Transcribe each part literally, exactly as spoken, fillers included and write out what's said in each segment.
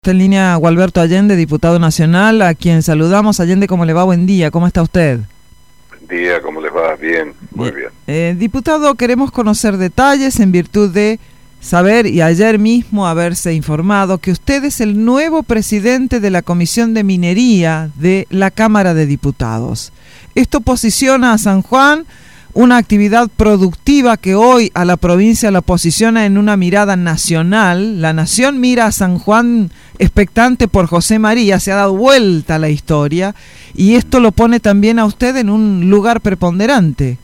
Está en línea Gualberto Allende, diputado nacional, a quien saludamos. Allende, ¿cómo le va? Buen día, ¿cómo está usted? Buen día, ¿cómo les va? Bien, muy bien. Eh, diputado, queremos conocer detalles en virtud de saber, y ayer mismo haberse informado, que usted es el nuevo presidente de la Comisión de Minería de la Cámara de Diputados. Esto posiciona a San Juan, una actividad productiva que hoy a la provincia la posiciona en una mirada nacional. La nación mira a San Juan expectante por José María, se ha dado vuelta la historia, y esto lo pone también a usted en un lugar preponderante.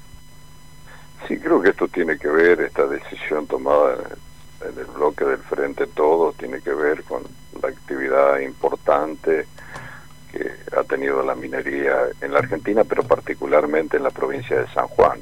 Sí, creo que esto tiene que ver, esta decisión tomada en el bloque del Frente Todo, tiene que ver con la actividad importante que ha tenido la minería en la Argentina, pero particularmente en la provincia de San Juan.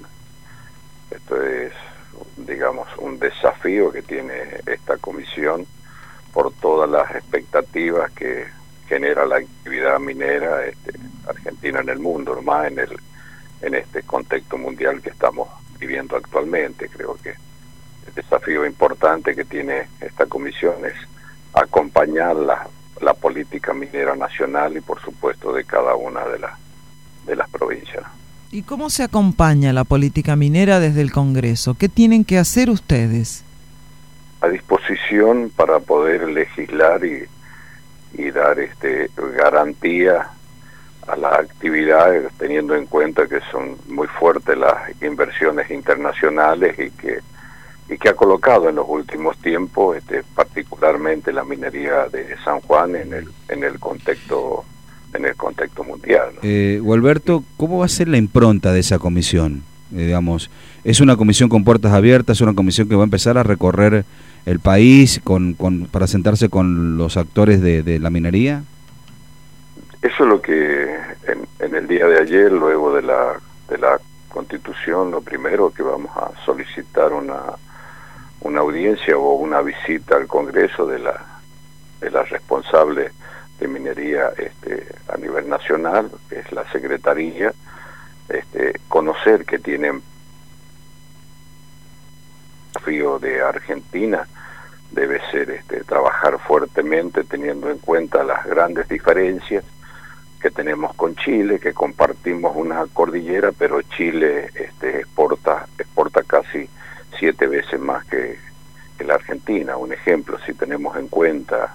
Esto es, digamos, un desafío que tiene esta comisión por todas las expectativas que genera la actividad minera este, argentina en el mundo, más en el en este contexto mundial que estamos viviendo actualmente. Creo que el desafío importante que tiene esta comisión es acompañar la la política minera nacional y por supuesto de cada una de las de las provincias. ¿Y cómo se acompaña la política minera desde el Congreso? ¿Qué tienen que hacer ustedes? A disposición para poder legislar y, y dar este garantía a las actividades, teniendo en cuenta que son muy fuertes las inversiones internacionales y que y que ha colocado en los últimos tiempos, este, particularmente la minería de San Juan en el en el contexto en el contexto mundial, ¿no? Eh, Gualberto, ¿cómo va a ser la impronta de esa comisión? Eh, digamos, ¿es una comisión con puertas abiertas? ¿Es una comisión que va a empezar a recorrer el país con, con para sentarse con los actores de, de la minería? Eso es lo que en, en el día de ayer, luego de la de la Constitución, lo primero que vamos a solicitar una una audiencia o una visita al Congreso de la de la responsable de minería este a nivel nacional, que es la Secretaría, este conocer que tienen desafío de Argentina debe ser este trabajar fuertemente teniendo en cuenta las grandes diferencias que tenemos con Chile, que compartimos una cordillera, pero Chile este exporta exporta casi siete veces más que, que la Argentina. Un ejemplo, si tenemos en cuenta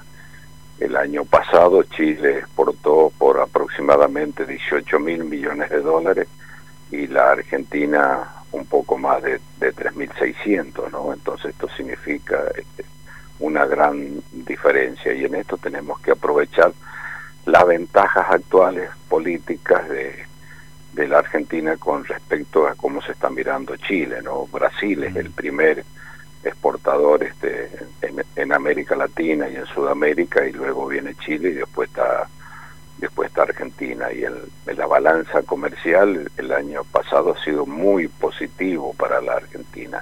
el año pasado, Chile exportó por aproximadamente dieciocho mil millones de dólares y la Argentina un poco más de, de tres mil seiscientos, ¿no? Entonces esto significa este, una gran diferencia, y en esto tenemos que aprovechar las ventajas actuales políticas de de la Argentina con respecto a cómo se está mirando Chile, ¿no? Brasil es el primer exportador este en, en América Latina y en Sudamérica, y luego viene Chile y después está después está Argentina, y el, en la balanza comercial el año pasado ha sido muy positivo para la Argentina.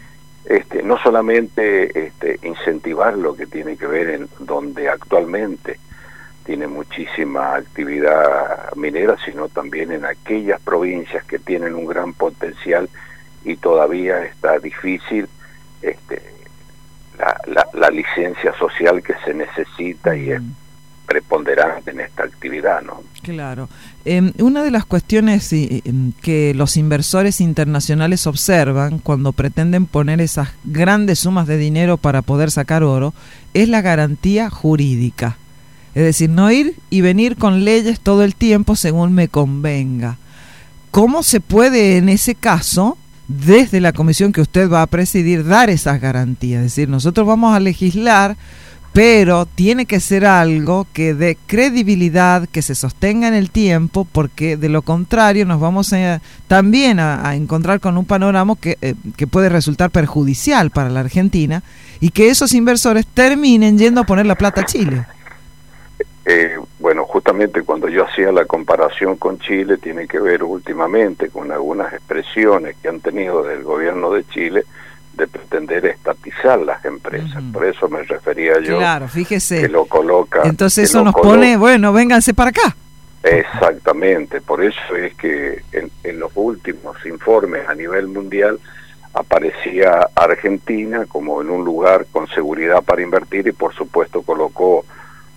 Este no solamente este incentivar lo que tiene que ver en donde actualmente tiene muchísima actividad minera, sino también en aquellas provincias que tienen un gran potencial y todavía está difícil este, la, la, la licencia social que se necesita y es preponderante en esta actividad, ¿no? Claro. Eh, una de las cuestiones eh, que los inversores internacionales observan cuando pretenden poner esas grandes sumas de dinero para poder sacar oro es la garantía jurídica. Es decir, no ir y venir con leyes todo el tiempo según me convenga. ¿Cómo se puede en ese caso, desde la comisión que usted va a presidir, dar esas garantías? Es decir, nosotros vamos a legislar, pero tiene que ser algo que dé credibilidad, que se sostenga en el tiempo, porque de lo contrario nos vamos a, también a, a encontrar con un panorama que, eh, que puede resultar perjudicial para la Argentina, y que esos inversores terminen yendo a poner la plata a Chile. Eh, bueno, justamente cuando yo hacía la comparación con Chile, tiene que ver últimamente con algunas expresiones que han tenido del gobierno de Chile de pretender estatizar las empresas. Uh-huh. Por eso me refería yo. Claro, fíjese. Que lo coloca. Entonces eso nos coloca, pone, bueno, vénganse para acá. Exactamente, por eso es que en, en los últimos informes a nivel mundial aparecía Argentina como en un lugar con seguridad para invertir, y por supuesto colocó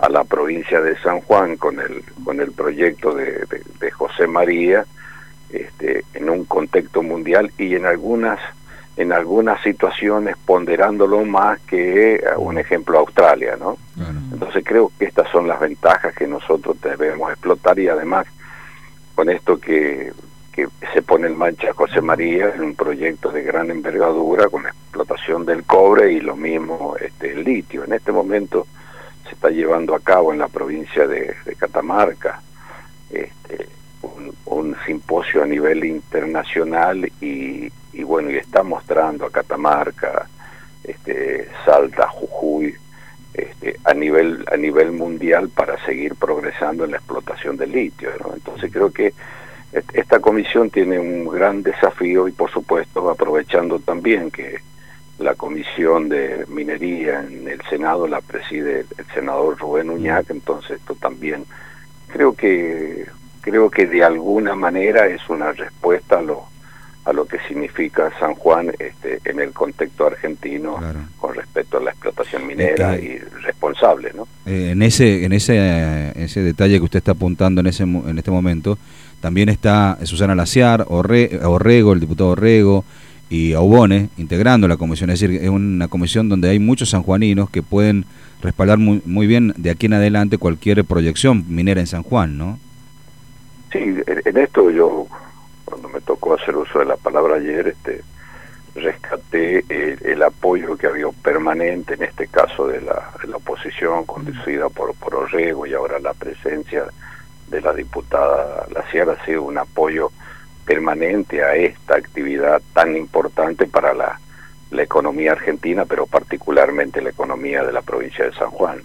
a la provincia de San Juan con el con el proyecto de, de, de José María, este, en un contexto mundial y en algunas en algunas situaciones ponderándolo más que un ejemplo Australia, ¿no? Claro. Entonces creo que estas son las ventajas que nosotros debemos explotar, y además con esto que, que se pone en marcha José María, en un proyecto de gran envergadura con la explotación del cobre y lo mismo este, el litio. En este momento se está llevando a cabo en la provincia de, de Catamarca este, un, un simposio a nivel internacional y, y bueno, y está mostrando a Catamarca, este, Salta, Jujuy, este, a nivel a nivel mundial para seguir progresando en la explotación del litio, ¿no? Entonces creo que esta comisión tiene un gran desafío y por supuesto aprovechando también que la comisión de minería en el Senado la preside el senador Rubén Uñac, entonces esto también creo que creo que de alguna manera es una respuesta a lo a lo que significa San Juan este, en el contexto argentino, claro, con respecto a la explotación minera eh, y responsable, ¿no? Eh, en ese en ese ese detalle que usted está apuntando en ese en este momento también está Susana Laciar, Orre, Orrego, el diputado Orrego y Aubone integrando la comisión. Es decir, es una comisión donde hay muchos sanjuaninos que pueden respaldar muy, muy bien de aquí en adelante cualquier proyección minera en San Juan, ¿no? Sí, en esto yo, cuando me tocó hacer uso de la palabra ayer, este rescaté el, el apoyo que había permanente en este caso de la, de la oposición conducida por, por Orrego, y ahora la presencia de la diputada Laciar ha sido un apoyo permanente a esta actividad tan importante para la, la economía argentina, pero particularmente la economía de la provincia de San Juan.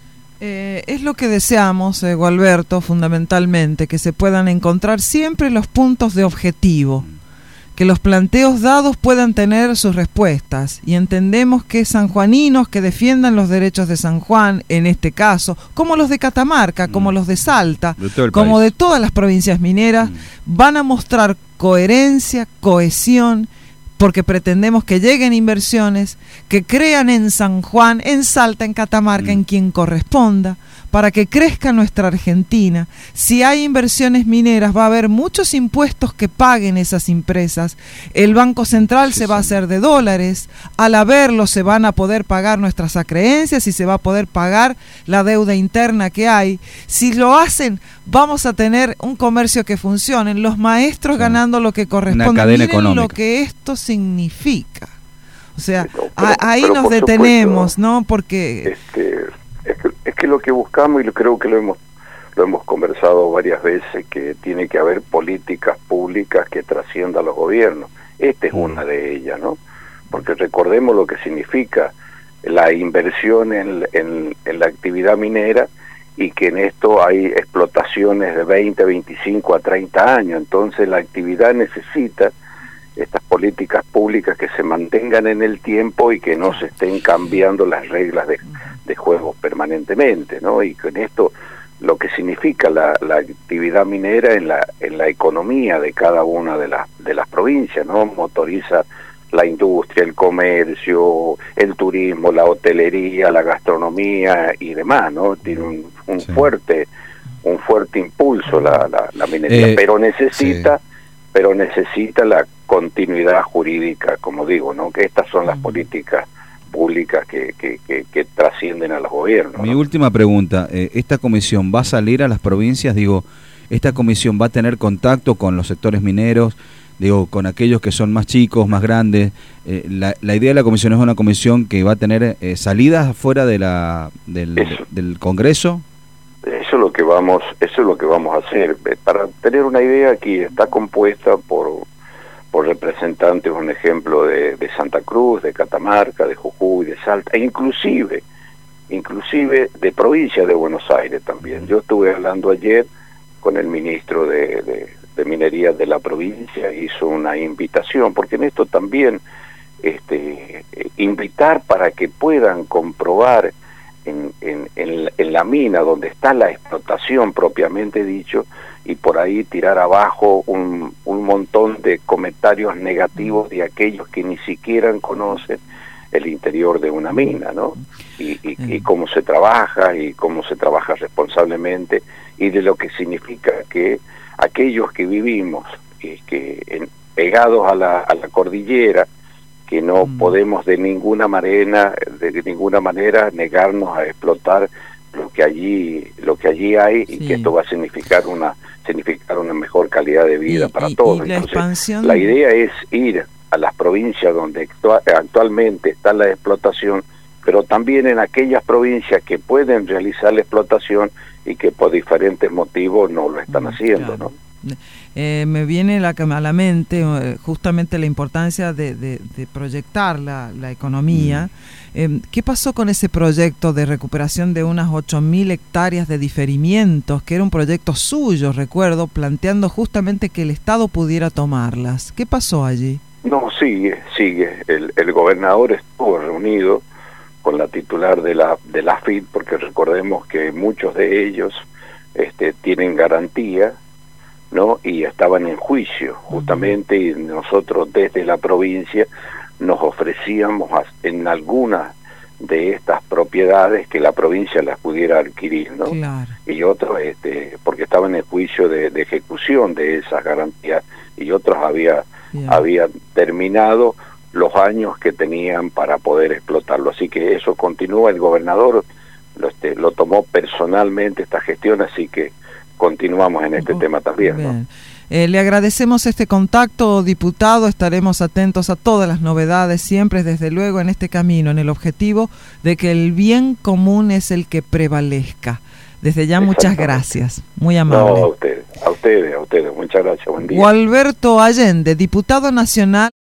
Eh, es lo que deseamos, eh, Gualberto, fundamentalmente, que se puedan encontrar siempre los puntos de objetivo, que los planteos dados puedan tener sus respuestas, y entendemos que sanjuaninos que defiendan los derechos de San Juan, en este caso, como los de Catamarca, como los de Salta, de como país, de todas las provincias mineras, mm. van a mostrar coherencia, cohesión, porque pretendemos que lleguen inversiones, que crean en San Juan, en Salta, en Catamarca, mm. en quien corresponda, para que crezca nuestra Argentina. Si hay inversiones mineras, va a haber muchos impuestos que paguen esas empresas. El Banco Central sí, se va sí. a hacer de dólares. Al haberlo, se van a poder pagar nuestras acreencias y se va a poder pagar la deuda interna que hay. Si lo hacen, vamos a tener un comercio que funcione. Los maestros sí. ganando lo que corresponde. Una cadena Miren económica. Lo que esto significa. O sea, pero, pero, ahí pero nos detenemos, supuesto, ¿no? Porque... Este... Es que, es que lo que buscamos, y lo, creo que lo hemos lo hemos conversado varias veces, que tiene que haber políticas públicas que trasciendan los gobiernos. Esta es mm. una de ellas, ¿no? Porque recordemos lo que significa la inversión en, en, en la actividad minera, y que en esto hay explotaciones de veinte, veinticinco a treinta años. Entonces la actividad necesita estas políticas públicas que se mantengan en el tiempo y que no se estén cambiando las reglas de, de juego permanentemente, ¿no? Y con esto lo que significa la, la actividad minera en la en la economía de cada una de las de las provincias, ¿no? Motoriza la industria, el comercio, el turismo, la hotelería, la gastronomía y demás, ¿no? Tiene un, un sí. fuerte un fuerte impulso la, la, la minería, eh, pero necesita sí. pero necesita la continuidad jurídica, como digo, ¿no? Que estas son las políticas públicas que, que, que, que trascienden a los gobiernos. Mi ¿no? última pregunta, eh, ¿esta comisión va a salir a las provincias? Digo, ¿esta comisión va a tener contacto con los sectores mineros? Digo, con aquellos que son más chicos, más grandes. Eh, la, la idea de la comisión es una comisión que va a tener eh, salidas fuera de la del, del Congreso. Eso es lo que vamos, eso es lo que vamos a hacer. Para tener una idea, aquí está compuesta por por representantes, un ejemplo de, de Santa Cruz, de Catamarca, de Jujuy, de Salta, e inclusive, inclusive de provincia de Buenos Aires también. Yo estuve hablando ayer con el ministro de, de, de Minería de la provincia, hizo una invitación, porque en esto también este, invitar para que puedan comprobar en, en, en, en la mina donde está la explotación propiamente dicho, y por ahí tirar abajo un, un montón de comentarios negativos de aquellos que ni siquiera conocen el interior de una mina, ¿no? Y, y, y cómo se trabaja y cómo se trabaja responsablemente, y de lo que significa que aquellos que vivimos y que en, pegados a la, a la cordillera, que no mm. podemos de ninguna manera de ninguna manera negarnos a explotar lo que allí lo que allí hay, sí. y que esto va a significar una significar una mejor calidad de vida y, para y, todos. Y la, Entonces, expansión... la idea es ir a las provincias donde actua actualmente está la explotación, pero también en aquellas provincias que pueden realizar la explotación y que por diferentes motivos no lo están haciendo, claro. ¿no? Eh, me viene la, a la mente eh, justamente la importancia de, de, de proyectar la, la economía. Mm. Eh, ¿Qué pasó con ese proyecto de recuperación de unas ocho mil hectáreas de diferimientos, que era un proyecto suyo, recuerdo, planteando justamente que el Estado pudiera tomarlas? ¿Qué pasó allí? No, sigue, sigue. El, el gobernador estuvo reunido con la titular de la de la A F I D, porque recordemos que muchos de ellos este, tienen garantía, ¿no? Y estaban en juicio, justamente, y nosotros desde la provincia nos ofrecíamos a, en algunas de estas propiedades que la provincia las pudiera adquirir, ¿no? Claro. Y otros, este, porque estaban en juicio de, de ejecución de esas garantías, y otros había, yeah. habían terminado los años que tenían para poder explotarlo. Así que eso continúa, el gobernador lo, este, lo tomó personalmente esta gestión, así que continuamos en este oh, tema también, ¿no? Eh, le agradecemos este contacto, diputado. Estaremos atentos a todas las novedades, siempre desde luego en este camino, en el objetivo de que el bien común es el que prevalezca. Desde ya muchas gracias, muy amable. No, a ustedes, a ustedes, a ustedes, muchas gracias, buen día. Gualberto Allende, diputado nacional.